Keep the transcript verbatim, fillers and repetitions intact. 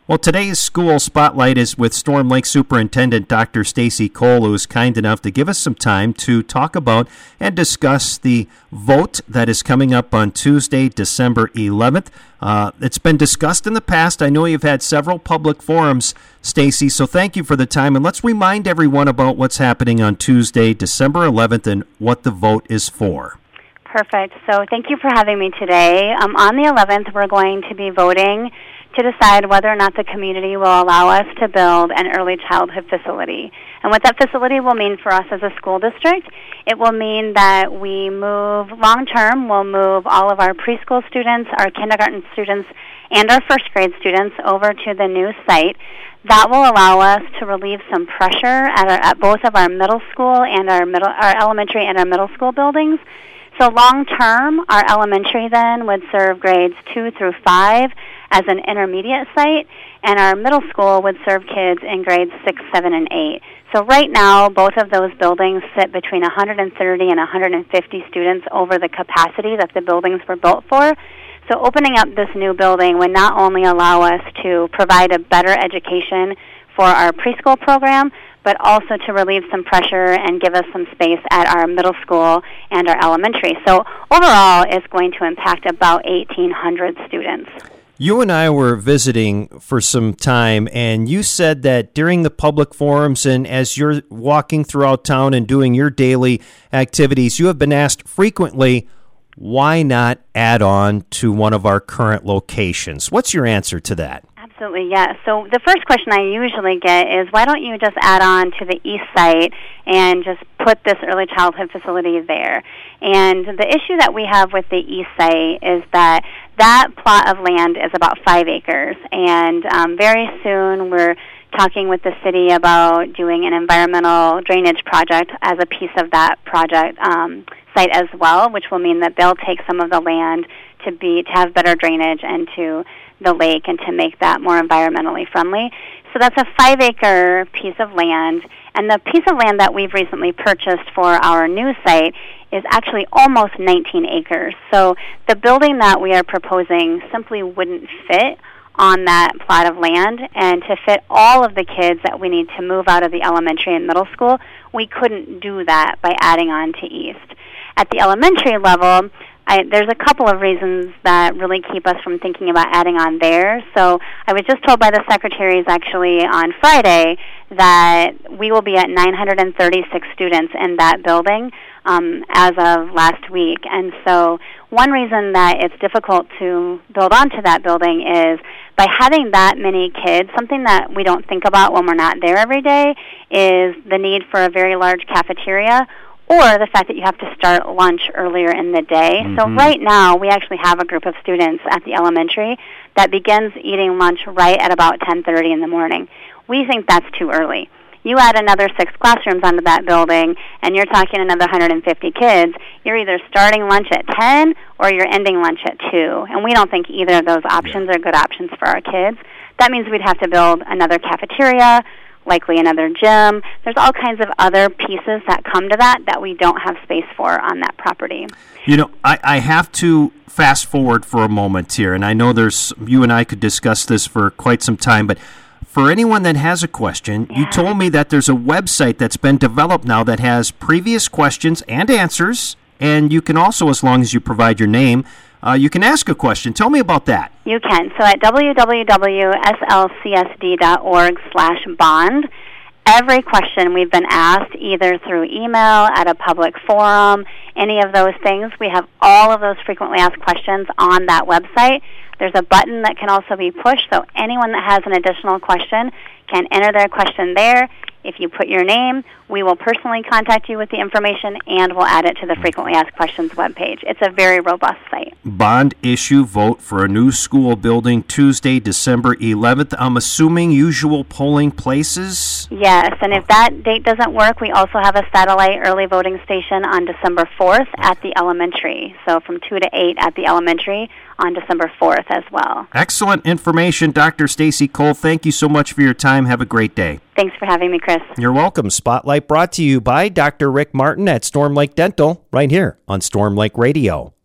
Well, today's school spotlight is with Storm Lake Superintendent Doctor Stacy Cole, who is kind enough to give us some time to talk about and discuss the vote that is coming up on Tuesday, December eleventh. Uh, it's been discussed in the past. I know you've had several public forums, Stacy, so thank you for the time. And let's remind everyone about what's happening on Tuesday, December eleventh, and what the vote is for. Perfect. So thank you for having me today. Um, on the eleventh, we're going to be voting to decide whether or not the community will allow us to build an early childhood facility. And what that facility will mean for us as a school district, it will mean that we move long-term, we'll move all of our preschool students, our kindergarten students, and our first grade students over to the new site. That will allow us to relieve some pressure at, our, at both of our middle school and our middle, our elementary and our middle school buildings. So long-term, our elementary then would serve grades two through five as an intermediate site, and our middle school would serve kids in grades six, seven, and eight. So right now, both of those buildings sit between one hundred thirty and one hundred fifty students over the capacity that the buildings were built for. So opening up this new building would not only allow us to provide a better education for our preschool program, but also to relieve some pressure and give us some space at our middle school and our elementary. So overall, it's going to impact about eighteen hundred students. You and I were visiting for some time, and you said that during the public forums and as you're walking throughout town and doing your daily activities, you have been asked frequently, why not add on to one of our current locations? What's your answer to that? Absolutely, yes. So the first question I usually get is, why don't you just add on to the east site and just put this early childhood facility there? And the issue that we have with the east site is that that plot of land is about five acres, and um, very soon we're talking with the city about doing an environmental drainage project as a piece of that project um, site as well, which will mean that they'll take some of the land to be to have better drainage and to the lake and to make that more environmentally friendly. So that's a five-acre piece of land, and the piece of land that we've recently purchased for our new site is actually almost nineteen acres. So the building that we are proposing simply wouldn't fit on that plot of land, and to fit all of the kids that we need to move out of the elementary and middle school, we couldn't do that by adding on to east. At the elementary level, I, there's a couple of reasons that really keep us from thinking about adding on there. So I was just told by the secretaries actually on Friday that we will be at nine hundred thirty-six students in that building um, as of last week. And so one reason that it's difficult to build onto that building is by having that many kids, something that we don't think about when we're not there every day is the need for a very large cafeteria, or the fact that you have to start lunch earlier in the day. Mm-hmm. So right now, we actually have a group of students at the elementary that begins eating lunch right at about ten thirty in the morning. We think that's too early. You add another six classrooms onto that building, and you're talking another one hundred fifty kids. You're either starting lunch at ten or you're ending lunch at two, and we don't think either of those options are good options for our kids. That means we'd have to build another cafeteria, likely another gym. There's all kinds of other pieces that come to that that we don't have space for on that property. You know, I, I have to fast forward for a moment here, and I know there's you and I could discuss this for quite some time, but for anyone that has a question, yeah. You told me that there's a website that's been developed now that has previous questions and answers, and you can also, as long as you provide your name, Uh, you can ask a question. Tell me about that. You can. So at w w w dot s l c s d dot org slash bond, every question we've been asked, either through email, at a public forum, any of those things, we have all of those frequently asked questions on that website. There's a button that can also be pushed, so anyone that has an additional question can enter their question there. If you put your name, we will personally contact you with the information, and we'll add it to the Frequently Asked Questions webpage. It's a very robust site. Bond issue vote for a new school building Tuesday, December eleventh. I'm assuming usual polling places? Yes, and if that date doesn't work, we also have a satellite early voting station on December fourth at the elementary. So from two to eight at the elementary on December fourth as well. Excellent information, Doctor Stacy Cole. Thank you so much for your time. Have a great day. Thanks for having me, Chris. You're welcome. Spotlight brought to you by Doctor Rick Martin at Storm Lake Dental, right here on Storm Lake Radio.